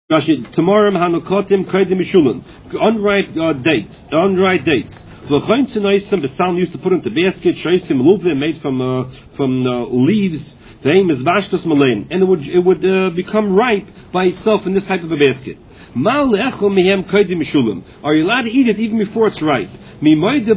Rashi, tomorrow Hanukotim Kredim Mishulim. Unripe dates. The Psalm used to put into basket, Shaisim Luvim made from leaves. The aim is Vashtas Malain, and it would become ripe by itself in this type of a basket. Are you allowed to eat it even before it's ripe? Is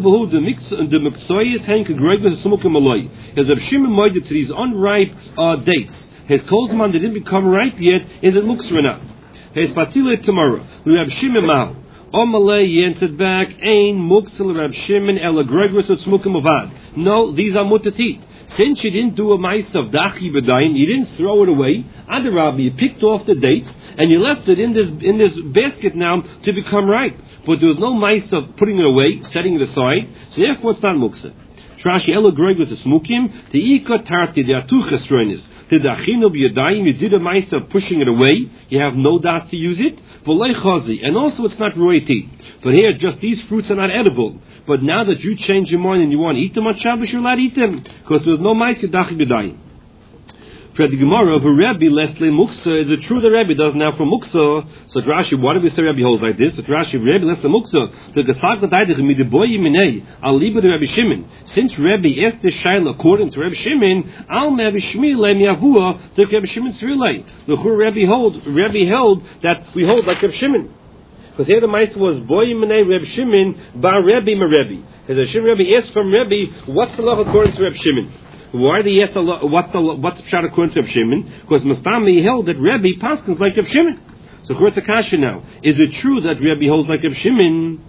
Rav Shimon moided to these unripe dates? His kozman didn't become ripe yet. Is it muksa or not? His patile tomorrow. Rav Shimon Mao. Omalei answered back. Ain muksa Rav Shimon ela gregorus u'tzmukim avad. No, these are mutatit. Since you didn't do a mice of dachi b'dayin, you didn't throw it away. Adarabbi, you picked off the dates and you left it in this basket now to become ripe. But there was no mice of putting it away, setting it aside. So therefore, it's not muksa. Trashi ela gregorus u'tzmukim. The ika tarti the atuchas roinis. The dachinu b'yadayim. You did a mice of pushing it away. You have no das to use it. And also, it's not royalty. But here, just these fruits are not edible. But now that you change your mind and you want to eat them on Shabbos, you're allowed to eat them. Because there was no mice dachi b'dayim. For the Gemara of a Rebbe, Leslie Muksa, is it true that Rebbe doesn't have for Muksa? So Rashi, why do we say Rebbe holds like this? So Rashi, Rebbe, Leslie Muksa, the Gesag that Eidich, mi de boy yiminei, al liba de Rebbe Shimon. Since Rebbe asked this Shaila according to Rebbe Shimon, al me Rebbe Shmilei miavua, to Rebbe Shimon Tzrilei. The Rebbe held that we hold like Rebbe Shimon. Because here the Meister was boy yiminei Rebbe Shimon, bar Rebbe ma Rebbe. As a Shimon Rebbe asked from Rebbe, what's the law according to Rebbe Shimon? Why did he ask what's the pshat according to Reb Shimon? Because Mastami held that Rebbe paskins like Reb Shimon. So what's the kasha now? Is it true that Rebbe holds like Reb Shimon?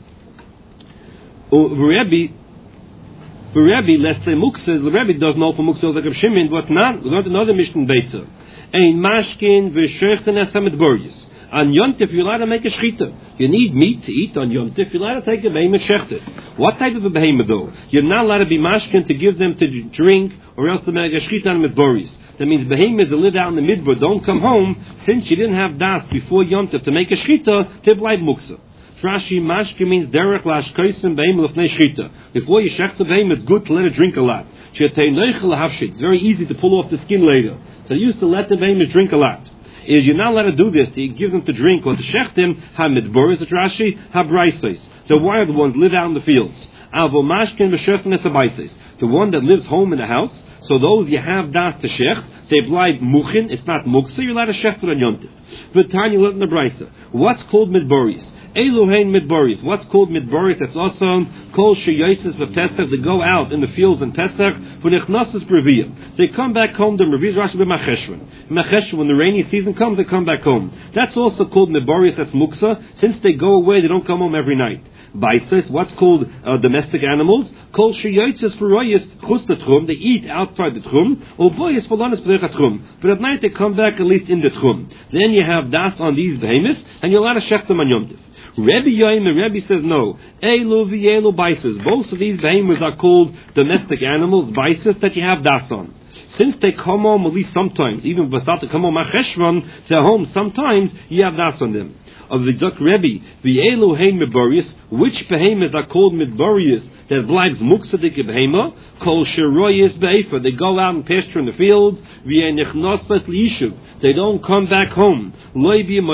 Rebbe, let's say Muksa, the Rebbe doesn't know for Muksa like Reb Shimon, but not. We got another Mishnah Beitza. Ein mashkin v'shechten esamet boris. On Yom Tov, you're allowed to make a shechita. You need meat to eat on Yom Tov. You're allowed to take a behemoth shechted. What type of a behemoth though? You're not allowed to be mashkin to give them to drink, or else to make a shechita on midboris. That means behemoths that live out in the midbar don't come home since you didn't have das before Yom Tov to make a shechita. To blind muksa. Rashi mashkin means derech lashkaisim behemoth lefnei shechita. Before you shech the behemoth, it's good to let it drink a lot. It's very easy to pull off the skin later. So you used to let the behemoth drink a lot. Is you're not allowed to do this to give them to drink or to shechtim ha-midboris at Rashi ha-braisos. The wild ones live out in the fields. Avo-mashkin v'shechtim es-abaisos. The one that lives home in the house. So those you have das to shech, they blind muchin. It's not muksa. You're allowed to shech on yontif. V'tanya let in the brisa. What's called midboris? Eluhain midboris. What's called midboris? That's also kol sheyosis v'pesach. They go out in the fields in Pesach v'nechnasis breviyah. They come back home. The reviyah Rashi b'macheshvan. Macheshvan, when the rainy season comes, they come back home. That's also called midboris. That's muksa. Since they go away, they don't come home every night. Baisis, what's called domestic animals? Kol sheyosis v'royis chus the tchum. They eat outside the tchum. Or boyis v'lanis b'dech tchum. But at night they come back at least in the tchum. Then you have das on these behemoths, and you're allowed to shech them on Yom Tov. Rebbe Yoim and Rebbe says no. Elu v'yelu baises. Both of these behemoths are called domestic animals, baises that you have das on. Since they come home at least sometimes, even if they come home acheshvan, they're home sometimes, you have das on them. Of the Zok Rebbe, v'yelu hein midboris, which behemoths are called midboris, that blives muksadik behema, kol sheroyis be'efa. They go out and pasture in the fields, v'yenichnosas liyishuv. They don't come back home. Like they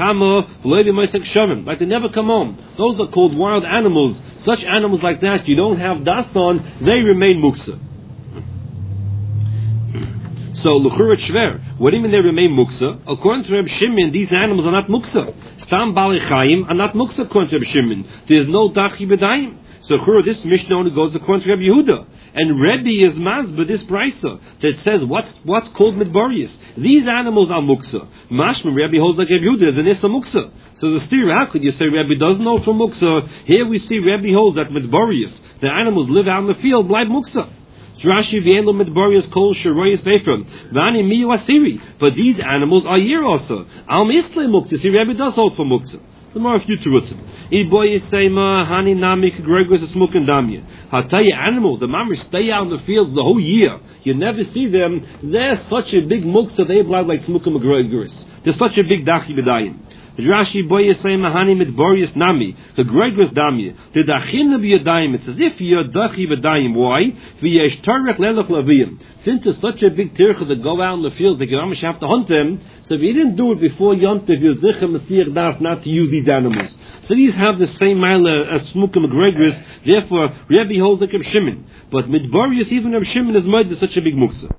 never come home. Those are called wild animals. Such animals like that, you don't have das on, they remain muksa. So, Luchurat Shver, what do you mean they remain muksa? According to Reb Shimon, these animals are not muksa. Stam Balei Chayim are not muksa according to Reb Shimon. There is no dachi b'dayim. So, this Mishnah only goes according to Reb Yehuda. And Rebbe is mazba this brisa that says what's called midboris. These animals are muksa. Mashma Rebbe holds like Rebbe Yehuda is an issa muksa. So the steer, how could you say Rebbe doesn't know from muksa? Here we see Rebbe holds that midboris, the animals live out in the field, like muksa. Rashi v'yendo midboris kol sheroyis beifram v'ani miyu asiri. But these animals are here also. Al misle muksa. See, Rebbe does hold for muksa. The more of you to rutzim. Iboy Yisema Hani Namik Gregors is smoking damya. I'll tell you, animals, the mammers stay out in the fields the whole year. You never see them. They're such a big muksa, they blood like smoking Gregors. They're such a big dachi b'dayin. Rashi boy say mahani mit boris nami. The gregus dami. The dachim be yadayim. It's as if you're dachi b'dayim. Why? V'yesh tarech lelach laviyim. Since it's such a big tircha that go out in the field, that you almost have to hunt them. So if you didn't do it before Yom Tov, you're zicher Messiach darf not to use these animals. So these have the same mile as Smukim McGregor's. Therefore, Rebbe holds like Reb Shimon. But Midbarius, even Reb Shimon is made such a big muksa.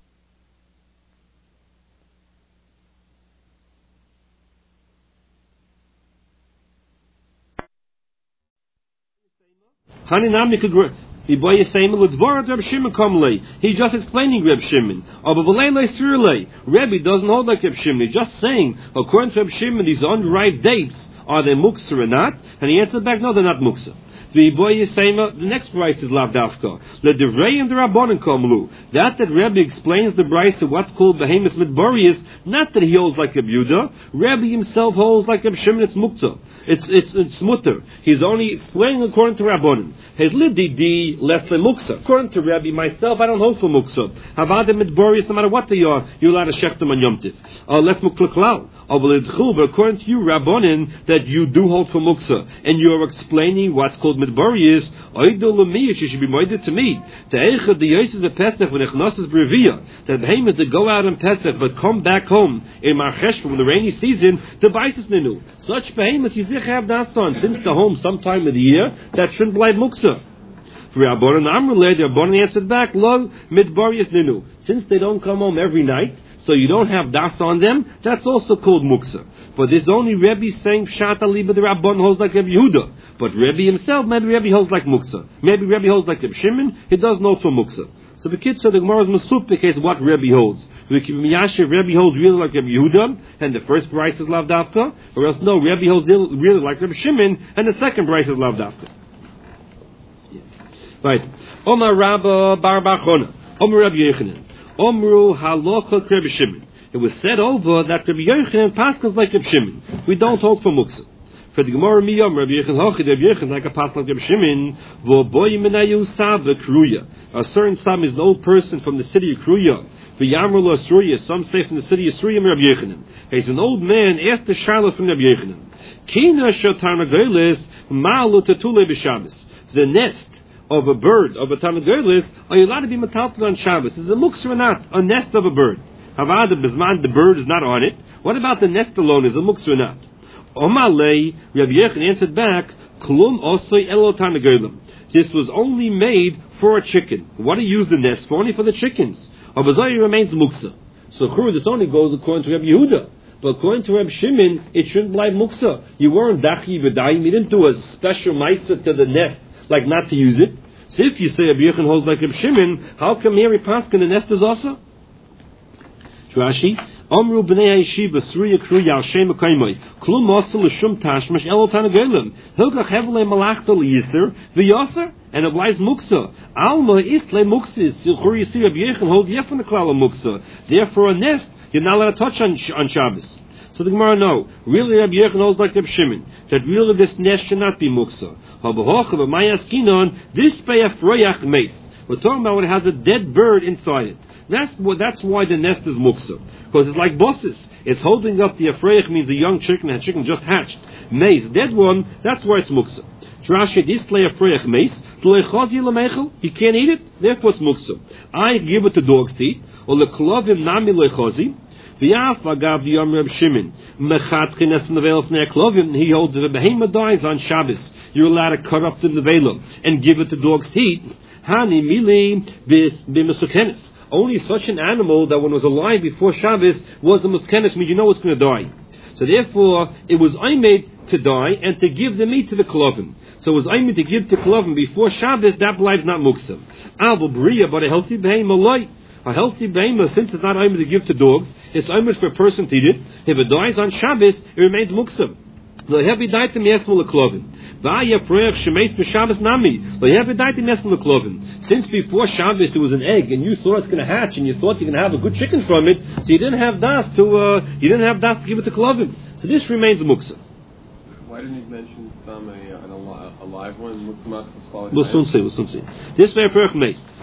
He's just explaining Reb Shimon. Rebbe doesn't hold like Reb Shimon. He's just saying, according to Reb Shimon, these unripe dates, are they muksa or not? And he answered back, no, they're not muksa. The next price is lavdafka. The divrei and the rabbanon kamlu. That Rebbe explains the price of what's called behemoth midbarius. Not that he holds like Reb Yehuda. Rebbe himself holds like Reb Shimon. It's mukta. It's mutter. He's only explaining according to rabbanon. His lididi less than muksa. According to Rebbe, myself, I don't hold for muksa. Havada midbarius, no matter what they are, you're allowed to shech them on Yom Tiv. Less mukla. But according to you, rabbanon, that you do hold for muksa, and you're explaining what's called midbarius, you should be moided to me. That behemoths that go out in Pesach but come back home in Marchesh from the rainy season, the baisis nenu. Such behemoths you have that son since the home sometime of the year that shouldn't blind muksa. For Rabbanan Amruleh, the Rabbanan answered back, lo midbarius nenu. Since they don't come home every night, so you don't have das on them, that's also called muksa. But there's only Rebbe saying Pshat Aliba, the Rabban holds like Rebbe Yehuda. But Rebbe himself, maybe Rebbe holds like muksa. Maybe Rebbe holds like Rebbe Shimon, he does know for muksa. So the kids said the Gemara is masupik is what Rebbe holds. Rebbe holds really like Rebbe Yehuda, and the first price is lavdafka, or else no, Rebbe holds really like Rebbe Shimon, and the second price is lavdafka. Right. Omar Rabba Bar Bachona. Omar Rebbe Yechanan. Omru halocha Rebbe Shimon. It was said over that Rebbe Yochanan passes like Rebbe Shimon. We don't hold for muksa. For the Gemara miyam Rebbe Yochanan hochi Rebbe Yochanan like a pass like Rebbe Shimon. V'boy menayu sav Kruya. A certain Sam is an old person from the city of Kruya. V'yamru Asruya. Some say from the city of Asruya Rebbe Yochanan. He's an old man. Asked the Charlotte from Rebbe Yochanan. Kina shotarnagelis ma'alu tatule b'Shabbos. The nest of a bird, of a Tanagirlis, are you allowed to be metaltal on Shabbos? Is it a muksa or not? A nest of a bird. Havada Bizman, the bird is not on it. What about the nest alone? Is it a muksa or not? Omalei, Rabbi Yechon answered back, Klum osoi elo Tanagirlim. This was only made for a chicken. What do you use the nest for? Only for the chickens. Abazai remains muksa. So this only goes according to Rabbi Yehuda. But according to Rabbi Shimon, it shouldn't lie muksa. You weren't dachi v'dayim. You didn't do a special ma'isa to the nest, like not to use it. So if you say Rabbi Yechon holds like Rabbi Shimon, how come here he paskin the nest is also? Rashi, Omru b'nei Yeshiva Sruya Kruya al Shem Kaimai Klum Osel L'Shum Tashmash El Tanagelim Hilgach Hevle Malachto L'Yisr V'Yosser and it lies Muksa Alma Isle Muksis Silchur Yisir Rabbi Yechon holds Yefan the Klala Muksa. Therefore a nest you're not allowed to touch on Shabbos. So the Gemara no. Really Rabbi Yechon holds like Rabbi Shimon that really this nest should not be Muksa. This pay a froyach mace. We're talking about when it has a dead bird inside it. That's why the nest is muksa. Because it's like bosses. It's holding up the afreyach means a young chicken, a chicken just hatched. Mace, dead one, that's why it's muksa. Rashi, this play afreyach mace, you can't eat it, therefore it's muksa. I give it to dogs to eat, or the klovim nami lechozi. He holds that the behemoth dies on Shabbos. You're allowed to cut up the nevela and give it to dogs to eat. Hani mili b'mesukenes. Only such an animal that when it was alive before Shabbos was a muskenes, means you know it's going to die. So therefore, it was made to die and to give the meat to the klovim. So it was made to give to klovim before Shabbos. That life not muksa. Avol bria, but a healthy behemoth. A healthy behemoth, since it's not aimed to give to dogs, it's aimed for a person to eat it. If it dies on Shabbos, it remains muksa. Since before Shabbos it was an egg, and you thought it's going to hatch, and you thought you're going to have a good chicken from it, so you didn't have das to give it to klovim. So this remains muksa. Why didn't he mention some a live one? We'll soon see. This way,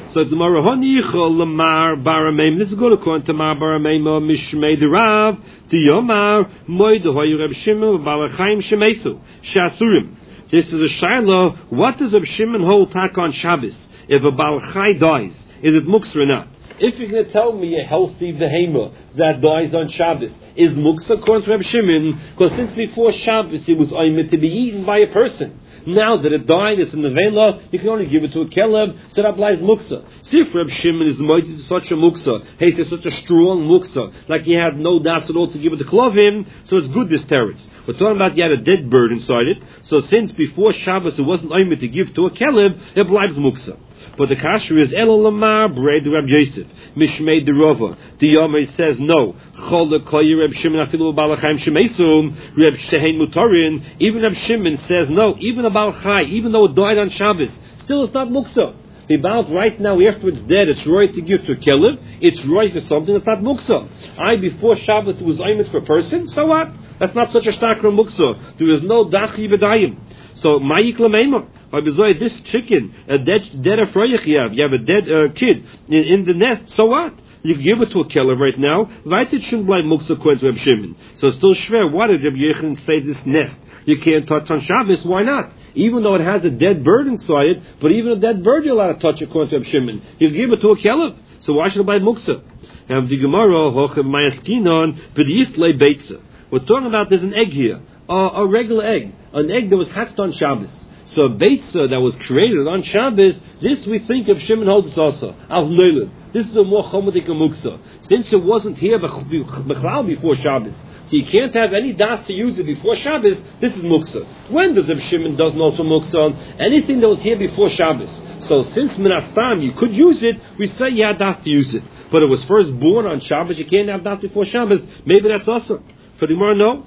So the Marahonichol Lamar Barameim. This is good according to Mar Barameim Mishmei the Rav the Yomar Moidehoy Reb Shimon Balachaim Shemesu Shasurim. This is a Shiloh. What does Reb Shimon hold tak on Shabbos? If a Balachai dies, is it muksa or not? If you're going to tell me a healthy behemoth that dies on Shabbos is muksa according to Reb Shimon, because since before Shabbos it was aimed to be eaten by a person. Now that it died, it's in the vela, you can only give it to a keleb, so that applies muksa. See if Reb Shimon is mighty to such a muksa, hey, it's such a strong muksa, like he had no das at all to give it to klovim, so it's good this teretz. We're talking about you had a dead bird inside it, so since before Shabbos it wasn't aimed to give to a keleb, it applies muksa. But the kasher is Elo Lamar Braid Reb Yosef Mishmei the Rova. The Yomer says no. Chol Koyi Reb Shimon Afilu Balachaim Shemesum Reb Shehein Mutarin. Even Reb Shimon says no. Even a Balachai, even though it died on Shabbos, still it's not muksa. About right now after it's dead, it's right to give to a kelev. It's right for something that's not muksa. Before Shabbos it was aimed for a person. So what? That's not such a stakra muksa. There is no dachi b'dayim. So ma'ik l'meimah. This chicken, a dead afroyach you have a dead kid in the nest, so what? You can give it to a kelev right now. Vaitit shouldn't blame muksa according to Reb Shimon. So it's still shver. Why did Reb Yechon say this nest you can't touch on Shabbos? Why not? Even though it has a dead bird inside it, but even a dead bird you're allowed to touch according to Reb Shimon. You can give it to a kelev. So why should I buy muksa? Now the Gemara hochem mayaskinon b'diyistlei beitza. We're talking about there's an egg here, a regular egg, an egg that was hatched on Shabbos. So a beitza that was created on Shabbos, this we think of Shimon holds also. This is a more chomodik muksa. Since it wasn't here before Shabbos, so you can't have any das to use it before Shabbos, this is muksa. When does Reb Shimon doesn't also muksa on anything that was here before Shabbos? So since minastam you could use it, we say you had das to use it. But it was first born on Shabbos, you can't have das before Shabbos. Maybe that's also. For the Gemara, no.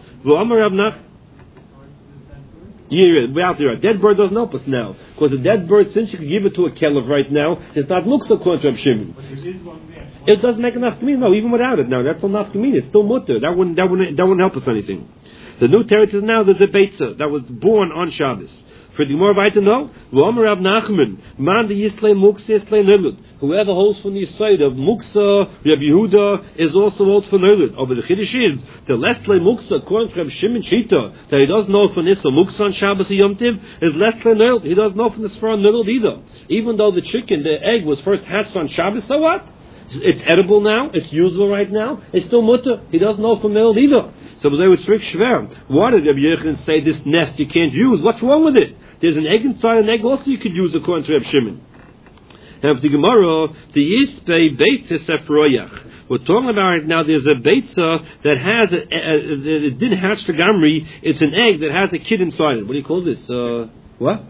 Yeah, we're out there. A dead bird doesn't help us now. Because a dead bird, since you can give it to a kelev right now, it's not muksa according to Reb Shimon. It doesn't make enough to me. No, even without it now. That's enough to me. It's still mutter. That wouldn't help us anything. The new territory now, there's a beitza that was born on Shabbos. For the more right to know, Rav Nachman, man the Yislei Muksa Yislei Nilud. Whoever holds from the side of Muksa, Reb Yehuda is also holds for Nilud. Over the Chiddush is the Leslei Muksa, according to Reb Shimon Shita, that he doesn't know from Issa Muksa on Shabbos or Yom Tiv, is Leslei Nilud. He doesn't know from the Sfar Nilud either. Even though the chicken, the egg, was first hatched on Shabbos, so what? It's edible now. It's usable right now. It's still mutter. He doesn't know from Nilud either. So they would strict shver. Why did Rabbi Yechon say this nest you can't use? What's wrong with it? There's an egg inside. An egg also you could use according to Reb Shimon. And for the Gemara, the Yispei Beitzah Sefroyach. We're talking about right now. There's a Beitzah that has it didn't hatch the Gamri. It's an egg that has a kid inside it. What do you call this? What?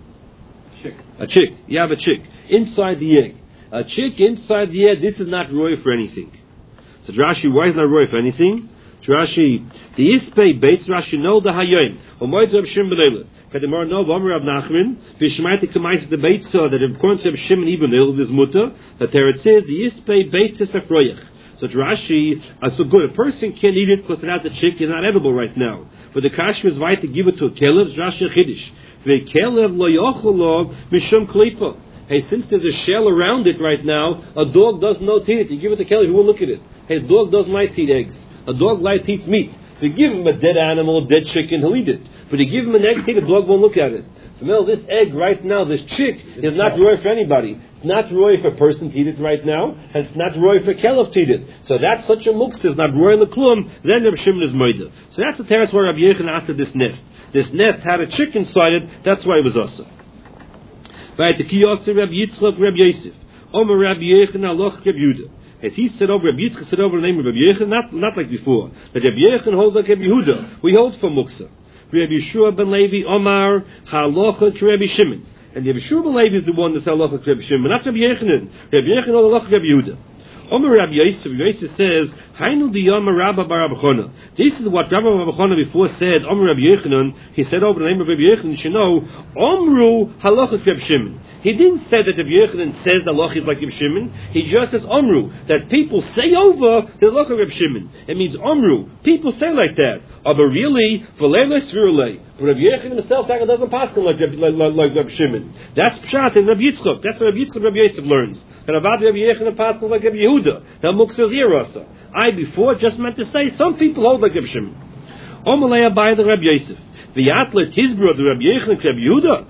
A chick. You have a chick inside the egg. A chick inside the egg. This is not roy for anything. So Rashi, why is it not roy for anything? Rashi, the Yispei Beitz Rashi no the Hayyim. Omoid Reb Shimon B'Leila. Kademar no V'Amar Rav Nachman. V'Shmaitik K'Mais the Beitza that according to Reb Shimon Ibn Leila this mutter that there it says the Yispei Beitz Sefroyach. So Rashi, so good. A person can't eat it because without the chick is not edible right now. But the Kashmir is right to give it to a kelev. Rashi Chiddush. V'Kelev lo yocholo mishum klipa. Hey, since there's a shell around it right now, a dog doesn't know to eat it. You give it to kelev, he won't look at it. Hey, a dog doesn't like to eat eggs. A dog likes to eat meat. If you give him a dead animal, a dead chicken, he'll eat it. But you give him an egg, the dog won't look at it. So now this egg right now, this chick, is not roy for anybody. It's not roy for a person to eat it right now, and it's not roy for kelev to eat it. So that's such a muksa, it's not roy in the klum, then Reb Shimon is moida. So that's the terrace where Rabbi Yechon asked this nest. This nest had a chick inside it, that's why it was also. Right, the kiyosef Rabbi Yitzchak, Rabbi Yosef. Omer Rabbi Yechon, aloch Rabbi Yehuda. As he said over, Rabbi Yitzchak said over the name of Rabbi Yechon, not like before. But Rabbi Yechon holds like Rabbi Yehuda. We hold for muksa. Rabbi Yeshua ben Levi, Omar, halacha to Rabbi Shimon. And Rabbi Yeshua ben Levi is the one that's halacha to Rabbi Shimon, not Rabbi Yechon. Rabbi Yechon holds halacha to Rabbi Yehuda. Omer Rabbi Yosef says, Hainu diyama Rabba bar Rabbi Chona. This is what Rabbi Chona before said, Omer Rabbi Yochanan, he said over the name of Rabbi Yochanan, you should know, Omru halachas Reb Shimon. He didn't say that Rabbi Yochanan says the halach is like Reb Shimon. He just says Omru, that people say over the halach of Reb Shimon. It means Omru. People say like that. But really, v'leilei svirulei. But Rabbi Yochanan himself doesn't pass like Reb Shimon. That's Pshat in Rabbi Yitzchok. That's what Rabbi Yitzchok Rabbi Yosef learns. And Avad Rabbi Yochanan passes like Rabbi Yehuda. Now Muksa is here also. I before just meant to say some people hold like Reb Shimon. Omalei Abai the Rabbi Yosef. The Atlet his brother Rabbi Yochanan Rabbi Yehuda.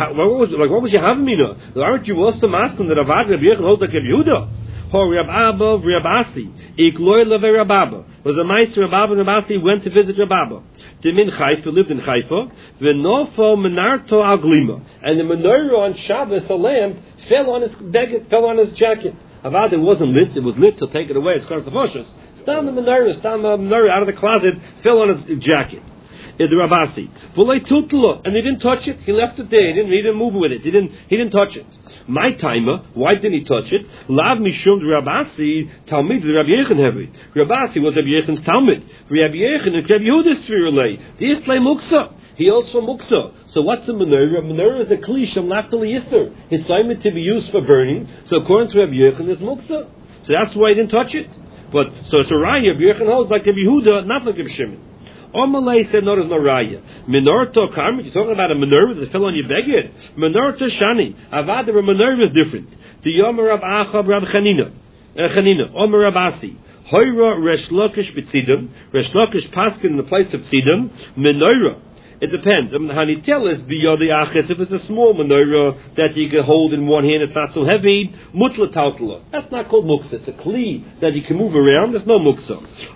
What was you having me now? Aren't you also asking that Avad Rabbi Yochanan holds like Rabbi Yehuda? Rab Abba, Rab Asi, Ikloy Leve Rab Abba. Was a meister Rab Abba and Rab Asi went to visit Rab Abba. Demin Haifa lived in Haifa. V'nofo Menarto Al Glima. And the menorah on Shabbos, a lamp, fell on his jacket. Avad, it wasn't lit. It was lit, so take it away. It's called the Foshas. Stand the menorah out of the closet, fell on his jacket. The Rabasi. And he didn't touch it. He left it there. He didn't move with it. He didn't touch it. My timer, why didn't he touch it? Lav mishum Rabasi, Talmid Rabbi Yechon heavy. Rabasi was Rabbi Yechon's Talmid. Rabbi Yechon and Rabbi Yehuda Svirulei. The Islay Muksa. He also Muksa. So what's a menorah? A menorah is a klish of Naftali Yisr. It's assignment to be used for burning. So according to Rabbi Yechon, it's Muksa. So that's why he didn't touch it. But so it's a raya. Rabbi Yechon holds like Rabbi Yehuda, not like Rabbi Shimon. Omalei said, no, there's no raya. Menorah to karmit, you're talking about a menorah that fell on your beged. Menorah to shani. Avad, the menorah is different. The Yomer Rab Achab Rab Chanina. Omer Rab Asi. Hoira Resh Lakish B'tzidam. Resh Lakish Paskin in the place of Tzidam. Menorah. It depends. Hanitel is biyadi achis. If it's a small menorah that you can hold in one hand, it's not so heavy. Mutla tautla. That's not called muksa. It's a kli that you can move around. There's no muksa.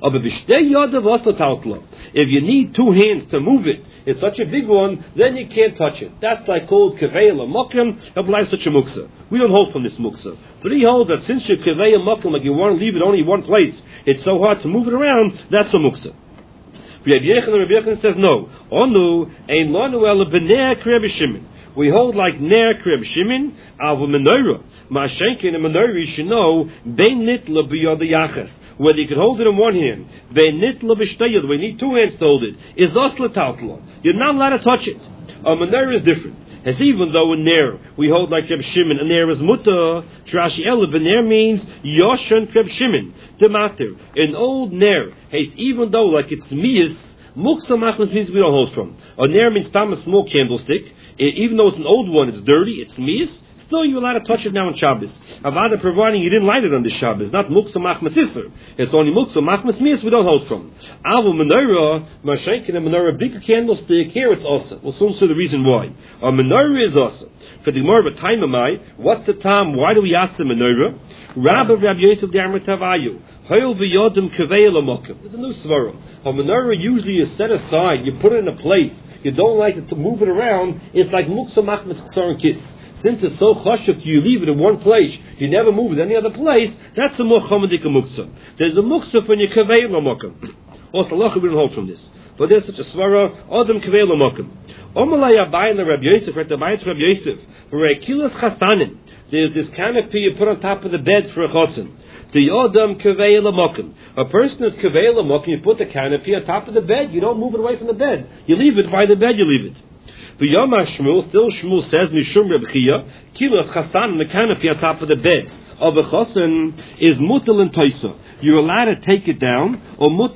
If you need two hands to move it, it's such a big one, then you can't touch it. That's like called kaveil mokim. Applies such a muksa. We don't hold from this muksa. But he holds that since you're kaveil mokim, like you want to leave it only one place, it's so hard to move it around. That's a muksa. Rabbi Yechon says no. Onu ein lanu ela b'ner Rabbi Shimon. We hold like ner Rabbi Shimon av menorah. Ma'ashenkin a menorah you should know bein nitla b'yad yachas. Whether you can hold it in one hand, bein nitla b'shteyad. We need two hands to hold it. Is osla tautla. You're not allowed to touch it. A menorah is different. As even though in ner we hold like Reb Shimon, and ner is muta. Trashi ela b'ner means yoshan Reb Shimon. Demater, an old ner. Even though like it's miyas, muksa machmas means we don't hold from. A ner means tam a small candlestick. Even though it's an old one, it's dirty, it's miyas. Still, you're allowed to touch it now on Shabbos. Avada providing you didn't light it on the Shabbos. Not muksa machmas isser. It's only muksa machmas miyas we don't hold from. Avu menorah, mashenkin a menorah, bigger candlestick. Here it's also. We'll soon see the reason why. A menorah is also. For the Gemara, but time am I? What's the time? Why do we ask the menorah? Rabbi Yosef Garmer Tavayu. Hayol v'yodim kavei l'mokim. There's a new svara. A menorah usually is set aside. You put it in a place. You don't like it to move it around. It's like muksa machmas k'saron kiss. Since it's so chashuv, you leave it in one place. You never move it any other place. That's a more chomedik muksa. There's a muksa for your kavei l'mokim. Also, we don't hold from this. But there's such a svara. Adam kavei l'mokim. Omalei Abai and Rabbi Yosef. Right, the Abai Rabbi Yosef. For a kilas chastanim. There's this canopy you put on top of the beds for a chosin. The Yodam Kavei Lamokim. A person is Kavei Lamokim, you put the canopy on top of the bed, you don't move it away from the bed. You leave it by the bed, you leave it. But Yom Shmuel, still Shmuel says, Mishum Reb Chia, Kilas Chasan, the canopy on top of the beds of a chosin is mutal and toisa. You're allowed to take it down, or mutal